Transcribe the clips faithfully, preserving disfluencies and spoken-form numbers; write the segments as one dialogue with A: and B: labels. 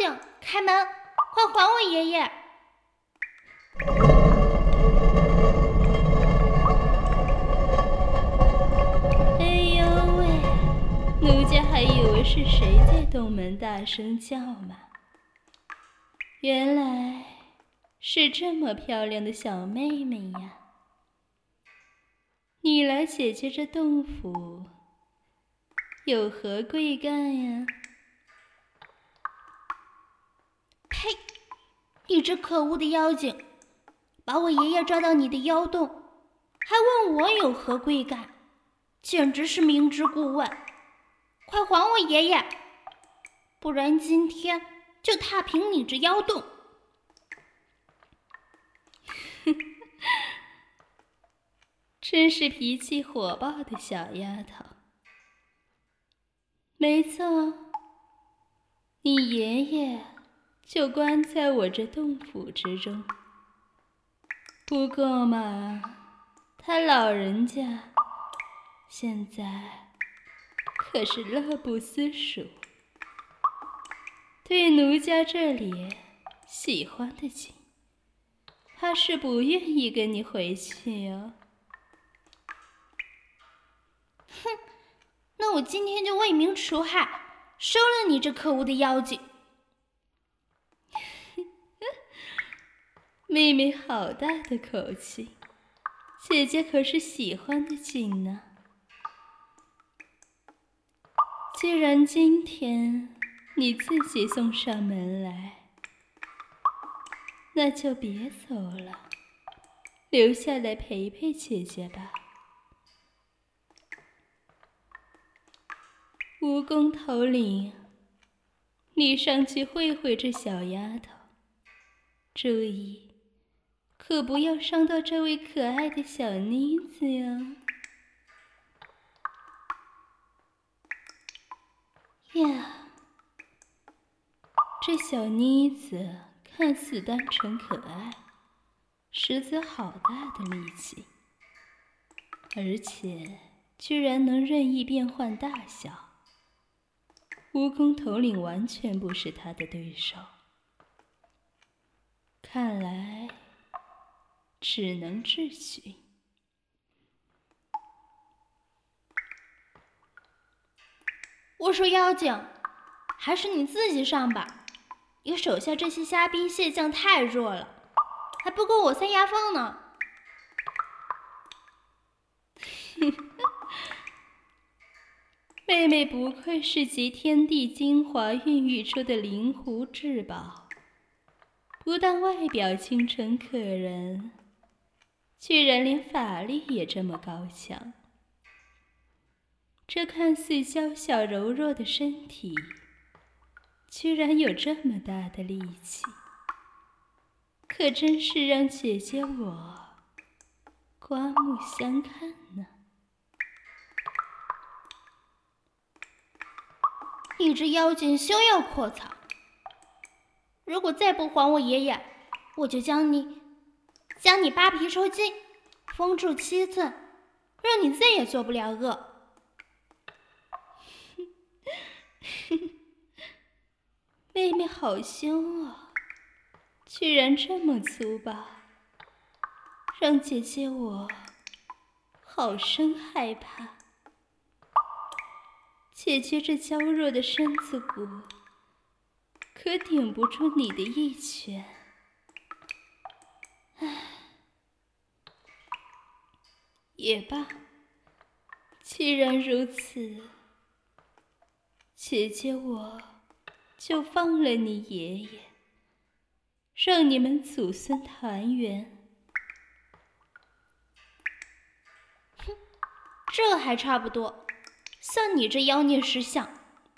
A: 警，开门，快还我爷爷！
B: 哎呦喂，奴家还以为是谁在东门大声叫嘛，原来是这么漂亮的小妹妹呀！你来姐姐这洞府有何贵干呀？
A: 呸！你这可恶的妖精，把我爷爷抓到你的妖洞，还问我有何贵干，简直是明知故问！快还我爷爷，不然今天就踏平你这妖洞！
B: 真是脾气火爆的小丫头。没错，你爷爷就关在我这洞府之中。不过嘛，他老人家现在可是乐不思蜀，对奴家这里喜欢的紧，他是不愿意跟你回去哦。
A: 哼，那我今天就为民除害，收了你这可恶的妖精！
B: 妹妹好大的口气，姐姐可是喜欢的紧呢。既然今天你自己送上门来，那就别走了，留下来陪陪姐姐吧。蜈蚣头领，你上去会会这小丫头，注意，可不要伤到这位可爱的小妮子呀。呀，这小妮子看似单纯可爱，实则好大的力气，而且居然能任意变换大小。蜈蚣头领完全不是他的对手，看来只能智取。
A: 我说妖精，还是你自己上吧，你手下这些虾兵蟹将太弱了，还不够我塞牙缝呢。
B: 妹妹不愧是集天地精华孕育出的灵狐至宝，不但外表清纯可人，居然连法力也这么高强。这看似娇小柔弱的身体，居然有这么大的力气，可真是让姐姐我刮目相看呢。
A: 你这妖精休要阔藏，如果再不还我爷爷，我就将你将你扒皮抽筋，封住七寸，让你再也做不了恶。
B: 妹妹好凶啊，居然这么粗暴，让姐姐我好生害怕。姐姐这娇弱的身子骨可顶不住你的一拳。唉，也罢，既然如此，姐姐我就放了你爷爷，让你们祖孙团圆。
A: 哼，这还差不多，算你这妖孽识相。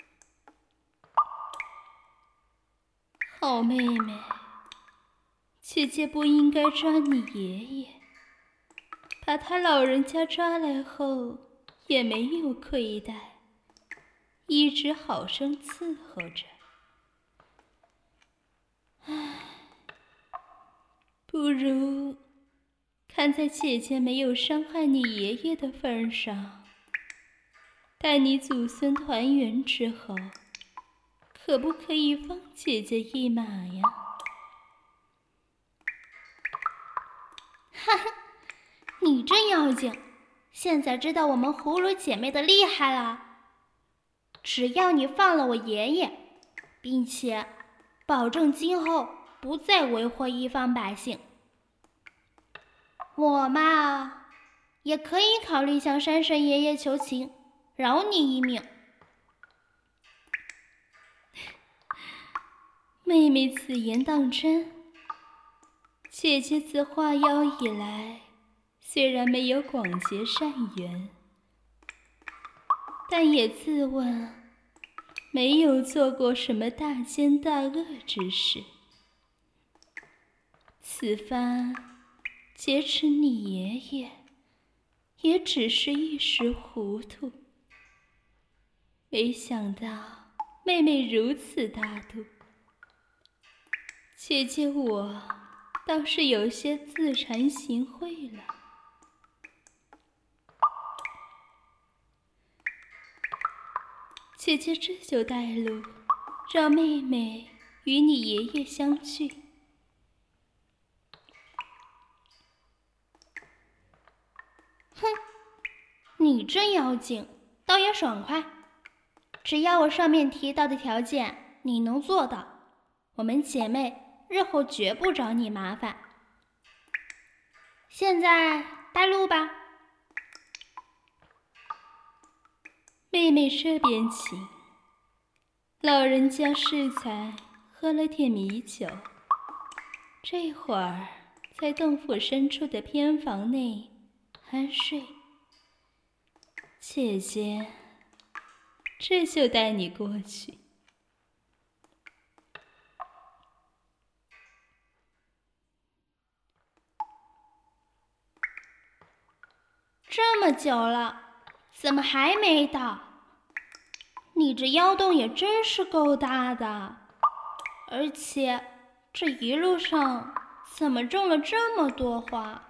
B: 好妹妹，姐姐不应该抓你爷爷，把他老人家抓来后也没有亏待，一直好生伺候着。唉，不如看在姐姐没有伤害你爷爷的份上，待你祖孙团圆之后， 可不可以放姐姐一马呀？
A: 哈哈，你真妖精，现在知道我们葫芦姐妹的厉害了。只要你放了我爷爷，并且保证今后不再为祸一方百姓，我嘛也可以考虑向山神爷爷求情，饶你一命。
B: 妹妹此言当真？姐姐自化妖以来，虽然没有广结善缘，但也自问没有做过什么大奸大恶之事。此番劫持你爷爷，也只是一时糊涂。没想到妹妹如此大度，姐姐我倒是有些自惭形秽了。姐姐这就带路，让妹妹与你爷爷相聚。
A: 哼，你这妖精倒也爽快，只要我上面提到的条件你能做到，我们姐妹日后绝不找你麻烦。现在带路吧。
B: 妹妹这边请。老人家适才喝了点米酒，这会儿在洞府深处的偏房内酣睡。姐姐，这就带你过去。
A: 这么久了，怎么还没到？你这妖洞也真是够大的，而且这一路上怎么种了这么多花？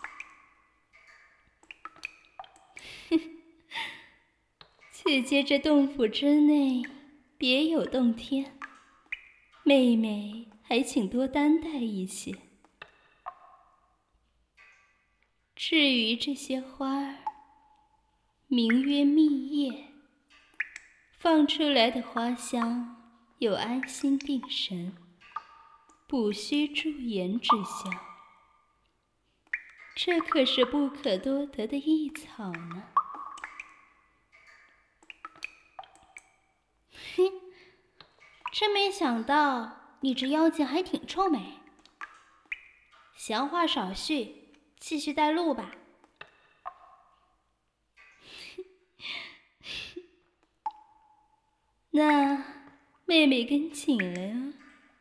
B: 姐姐这洞府之内别有洞天，妹妹还请多担待一些。至于这些花儿，名曰蜜叶，放出来的花香有安心定神、补虚助颜之效，这可是不可多得的异草呢。
A: 哼，真没想到你这妖精还挺臭美。闲话少叙，继续带路吧。
B: 那妹妹跟请了啊。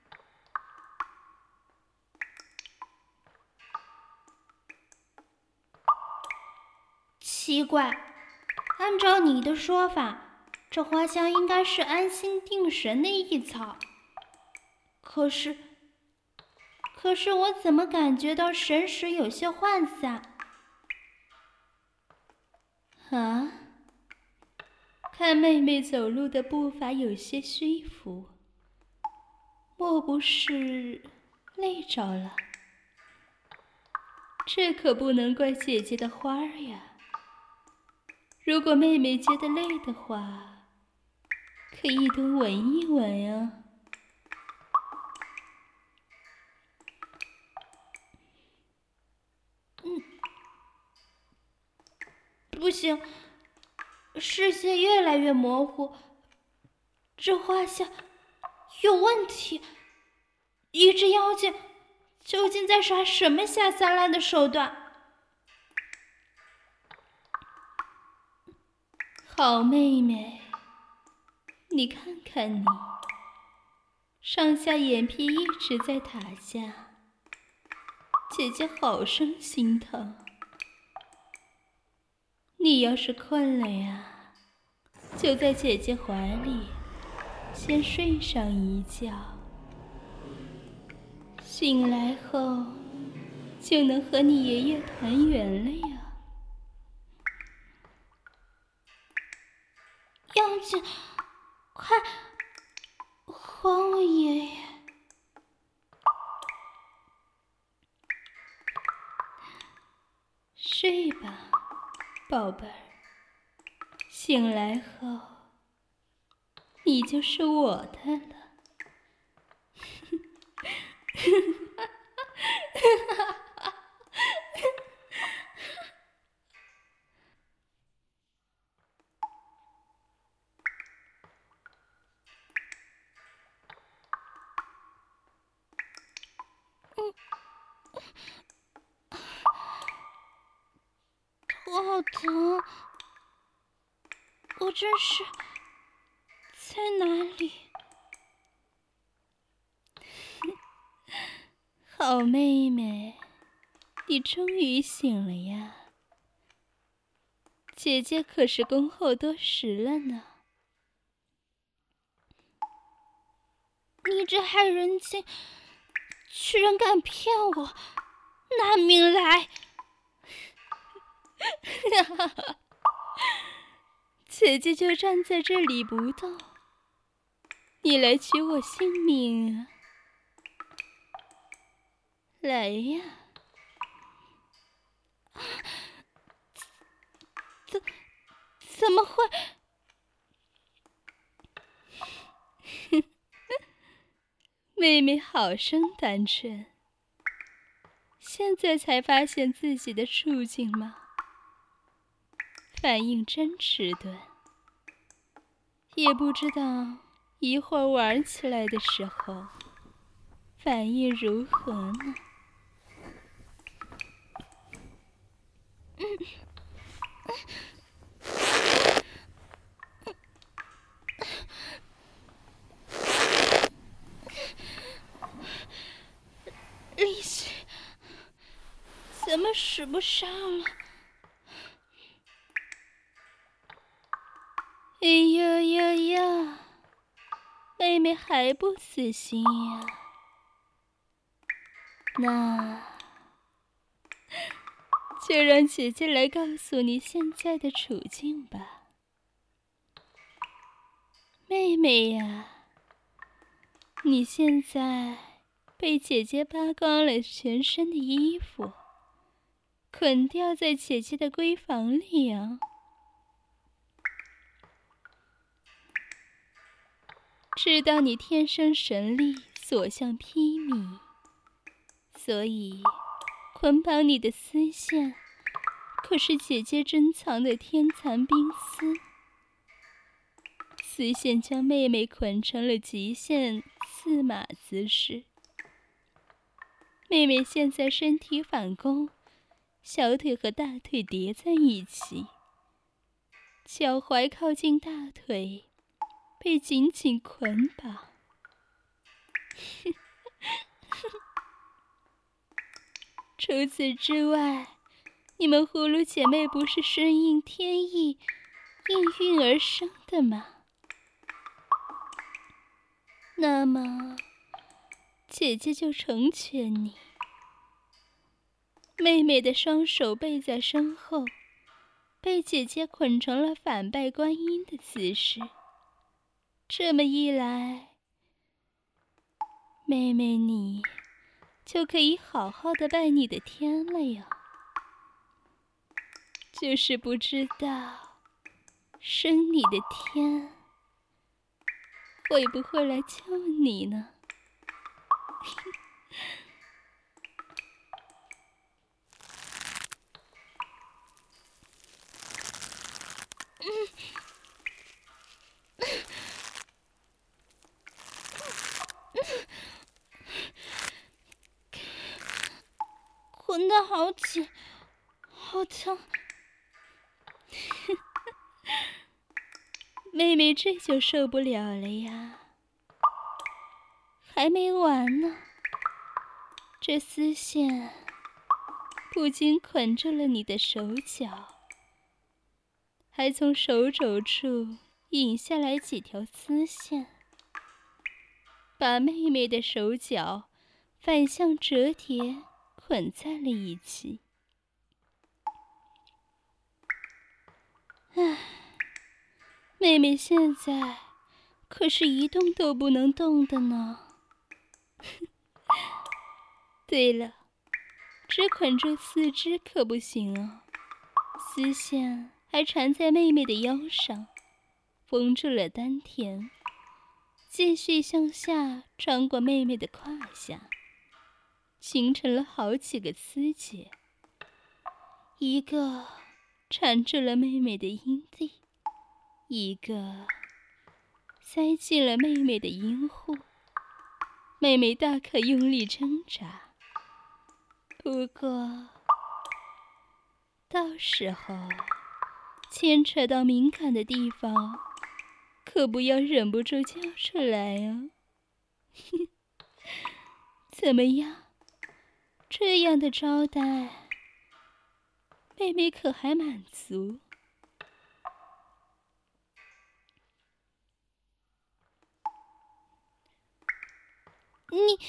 A: 奇怪，按照你的说法，这花香应该是安心定神的异草，可是，可是我怎么感觉到神识有些涣散？
B: 啊？看妹妹走路的步伐有些虚浮，莫不是累着了？这可不能怪姐姐的花儿呀。如果妹妹觉得累的话，可以多闻一闻啊。
A: 嗯，不行，视线越来越模糊，这花香有问题。一只妖精究竟在耍什么下三滥的手段？
B: 好妹妹，你看看你，上下眼皮一直在打架，姐姐好生心疼。你要是困了呀，就在姐姐怀里先睡上一觉，醒来后就能和你爷爷团圆了呀。
A: 妖精，快还我爷爷。
B: 睡吧，宝贝儿。醒来后，你就是我的了。
A: 头好疼，我这是在哪里？
B: 好妹妹，你终于醒了呀！姐姐可是恭候多时了呢。
A: 你这害人精，居然敢骗我！拿命来！
B: 姐姐就站在这里不动，你来取我性命啊！来呀！
A: 怎怎么会？
B: 妹妹好生单纯，现在才发现自己的处境吗？反应真迟钝，也不知道一会儿玩起来的时候反应如何呢？
A: 嗯，力气怎么使不上了？
B: 哎呀呀呀！妹妹还不死心呀？那就让姐姐来告诉你现在的处境吧。妹妹呀，你现在被姐姐扒光了全身的衣服，捆吊在姐姐的闺房里啊。知道你天生神力，所向披靡，所以捆绑你的丝线可是姐姐珍藏的天蚕冰丝。丝线将妹妹捆成了极限四马姿势。妹妹现在身体反弓，小腿和大腿叠在一起，脚踝靠近大腿，被紧紧捆绑。除此之外，你们葫芦姐妹不是顺应天意应运而生的吗？那么姐姐就成全你。妹妹的双手背在身后，被姐姐捆成了反拜观音的姿势。这么一来，妹妹你就可以好好的拜你的天了哟。就是不知道生你的天会不会来救你呢？
A: 捆得好紧，好疼！
B: 妹妹这就受不了了呀。还没完呢，这丝线不仅捆住了你的手脚，还从手肘处引下来几条丝线，把妹妹的手脚反向折叠捆在了一起。唉，妹妹现在可是一动都不能动的呢。对了，只捆住四肢可不行哦，丝线还缠在妹妹的腰上，封住了丹田，继续向下穿过妹妹的胯下，形成了好几个丝结，一个缠住了妹妹的阴蒂，一个塞进了妹妹的阴户。妹妹大可用力挣扎，不过到时候牵扯到敏感的地方，可不要忍不住叫出来啊。怎么样，这样的招待妹妹可还满足？
A: 你，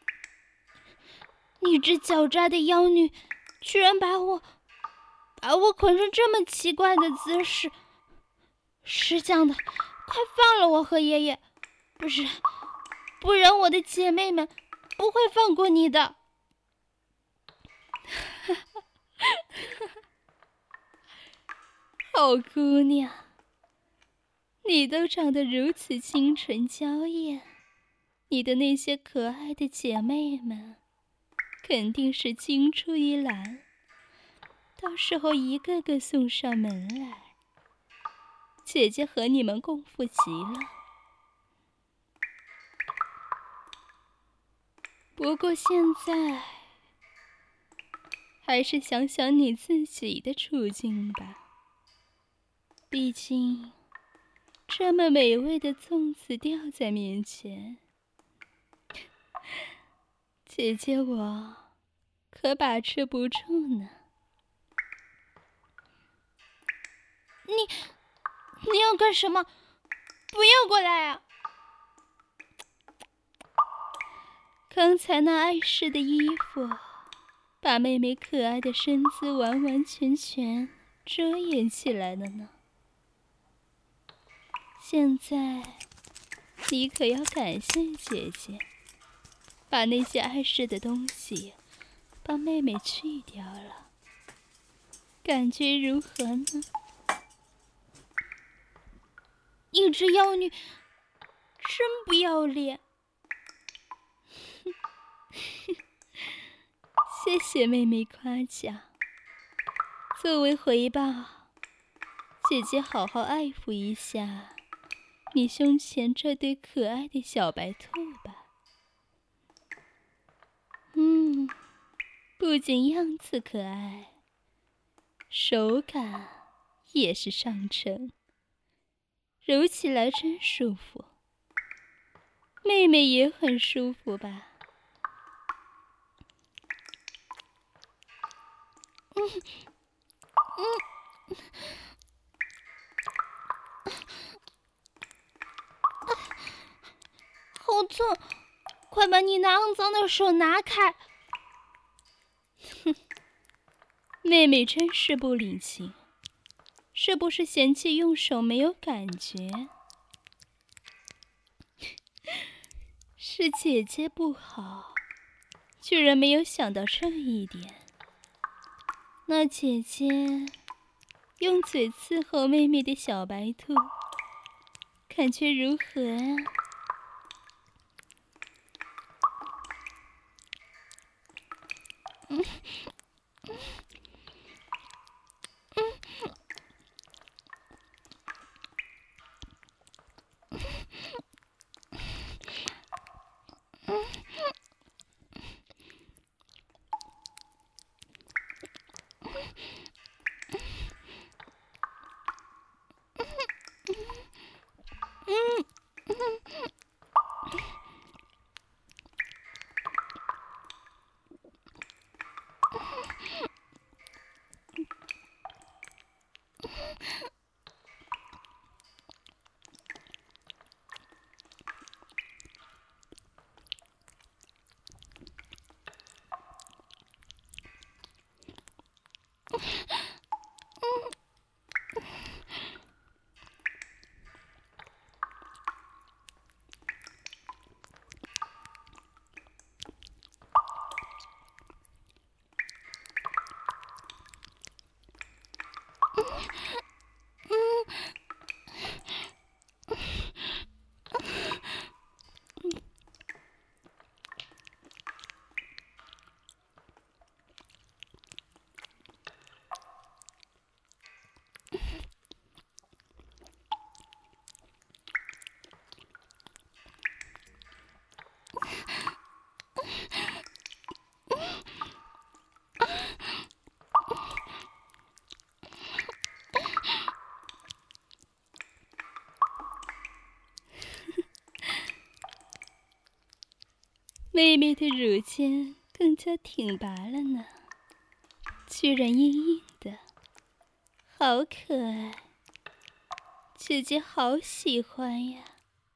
A: 你这狡诈的妖女，居然把我，把我捆成这么奇怪的姿势！是这样的，快放了我和爷爷，不然，不然我的姐妹们不会放过你的。
B: 好姑娘，你都长得如此清纯娇艳，你的那些可爱的姐妹们肯定是青出于蓝，到时候一个个送上门来，姐姐和你们共赴极乐。不过现在还是想想你自己的处境吧，毕竟这么美味的粽子吊在面前，姐姐我可把持不住呢。
A: 你，你要干什么？不要过来啊！
B: 刚才那碍事的衣服把妹妹可爱的身姿完完全全遮掩起来了呢。现在你可要感谢姐姐，把那些碍事的东西帮妹妹去掉了，感觉如何呢？
A: 你这妖女真不要脸！
B: 谢谢妹妹夸奖，作为回报，姐姐好好爱抚一下你胸前这对可爱的小白兔吧。嗯，不仅样子可爱，手感也是上乘，揉起来真舒服。妹妹也很舒服吧？
A: 嗯嗯，好痛！快把你那肮脏的手拿开！
B: 哼，妹妹真是不领情，是不是嫌弃用手没有感觉？是姐姐不好，居然没有想到这一点。那姐姐用嘴伺候妹妹的小白兔，感觉如何啊？
A: 嗯嗯嗯嗯嗯
B: 妹妹的乳尖更加挺拔了呢，居然硬硬的，好可爱，姐姐好喜欢呀。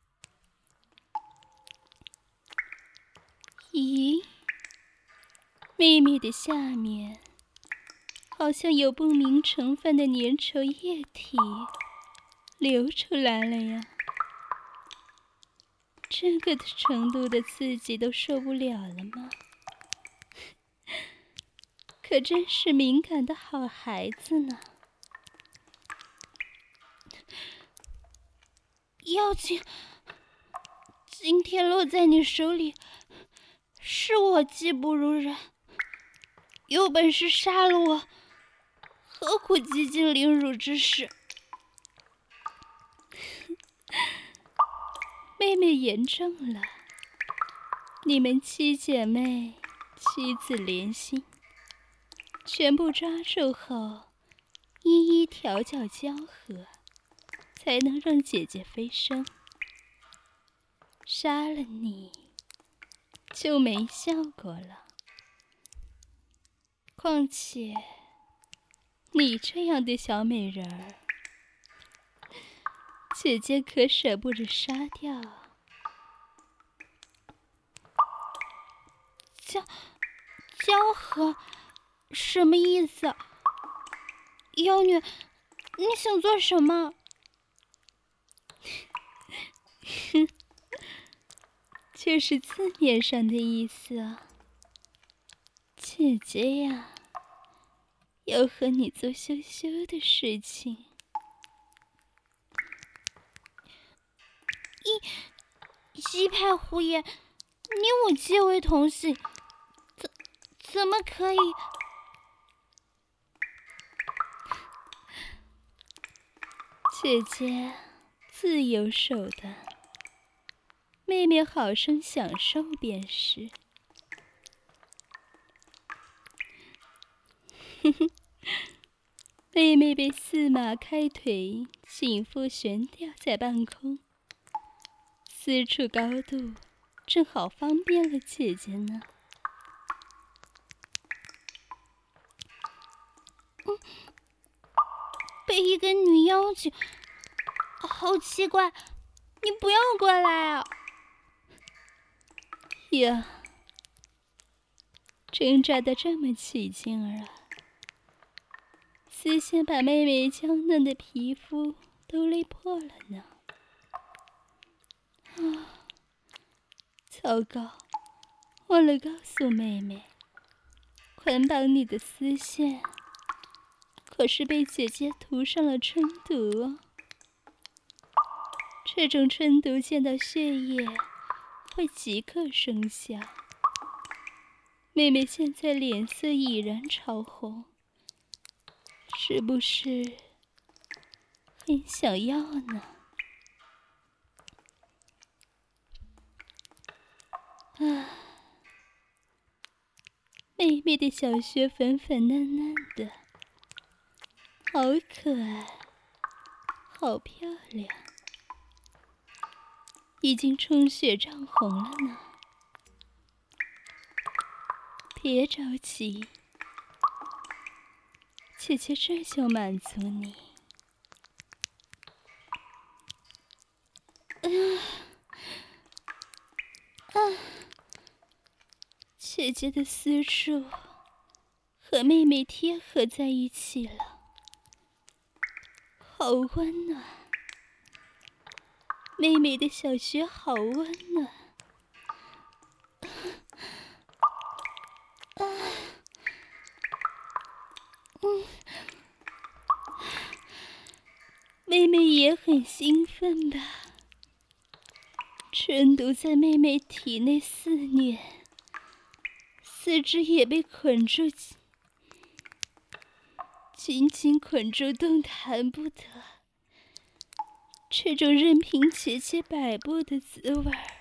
B: 咦，妹妹的下面好像有不明成分的粘稠液体流出来了呀，这个程度的刺激都受不了了吗？可真是敏感的好孩子呢。
A: 妖精，今天落在你手里，是我技不如人，有本事杀了我，何苦激进凌辱之事？
B: 妹妹言重了，你们七姐妹妻子连心，全部抓住后，一一调教交合，才能让姐姐飞升。杀了你，就没效果了。况且，你这样的小美人儿，姐姐可舍不得杀掉。
A: 交交合什么意思？妖女，你想做什么？
B: 就是字面上的意思啊。姐姐呀，要和你做羞羞的事情。
A: 一西派胡言，你我结为同姓，怎怎么可以？
B: 姐姐自有手段，妹妹好生享受便是。哼哼，妹妹被驷马开腿，紧缚悬吊在半空，四处高度正好方便了姐姐呢。
A: 嗯，被一个女妖精，好奇怪，你不要过来啊！
B: 呀，挣扎得这么起劲儿啊！丝线把妹妹娇嫩的皮肤都勒破了呢。啊，糟糕，忘了告诉妹妹，捆绑你的丝线可是被姐姐涂上了春毒哦。这种春毒见到血液会即刻生效。妹妹现在脸色已然潮红，是不是很想要呢？啊，妹妹的小穴粉粉嫩嫩的，好可爱，好漂亮，已经充血涨红了呢。别着急，姐姐这就满足你。
A: 啊啊！
B: 姐姐的私处和妹妹贴合在一起了，好温暖。妹妹的小穴好温暖。
A: 啊，嗯，
B: 妹妹也很兴奋吧？春毒在妹妹体内肆虐，四肢也被捆住，紧紧捆住，动弹不得。这种任凭姐姐摆布的滋味儿，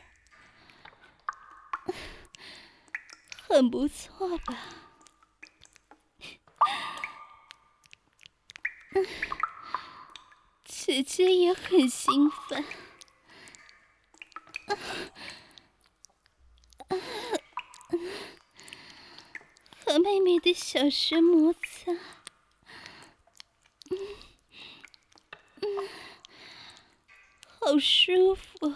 B: 很不错吧？嗯，姐姐也很兴奋。啊啊和妹妹的小穴摩擦，嗯嗯，好舒服。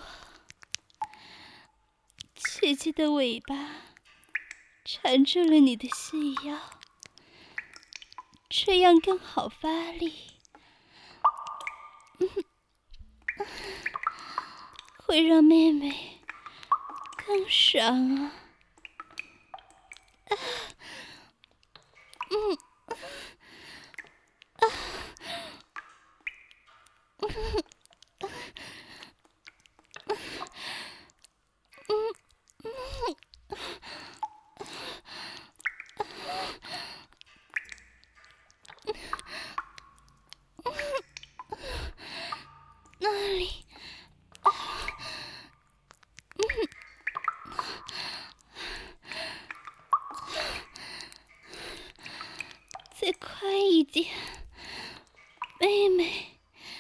B: 姐姐的尾巴缠住了你的细腰，这样更好发力，嗯，会让妹妹更爽啊！啊嗯啊嗯嗯嗯那里，啊，嗯，再快一点，妹妹。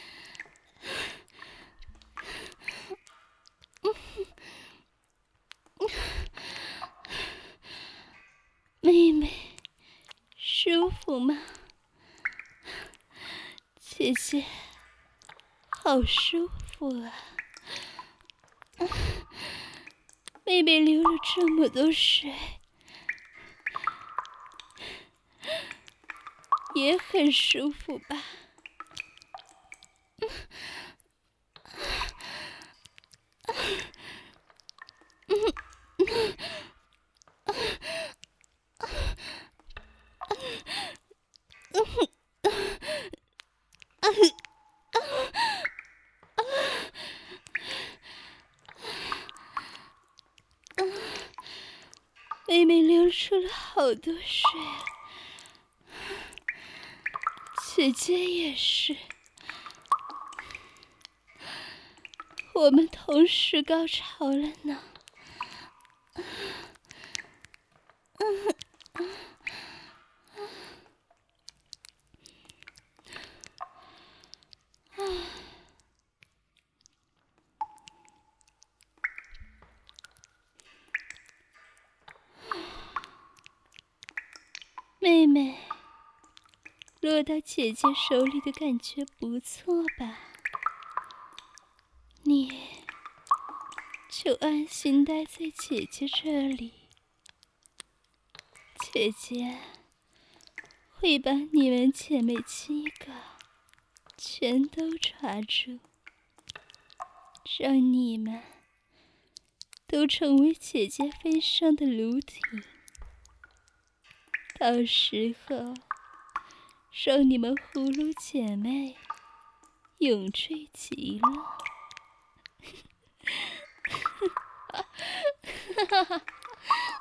B: 妹妹，舒服吗？姐姐，好舒服啊！妹妹流了这么多水，也很舒服吧？妹妹流出了好多水，姐姐也是，我们同时高潮了呢。妹妹，落到姐姐手里的感觉不错吧？你就安心待在姐姐这里，姐姐会把你们姐妹七个全都抓住，让你们都成为姐姐飞上的炉体。到时候，让你们葫芦姐妹永坠极乐。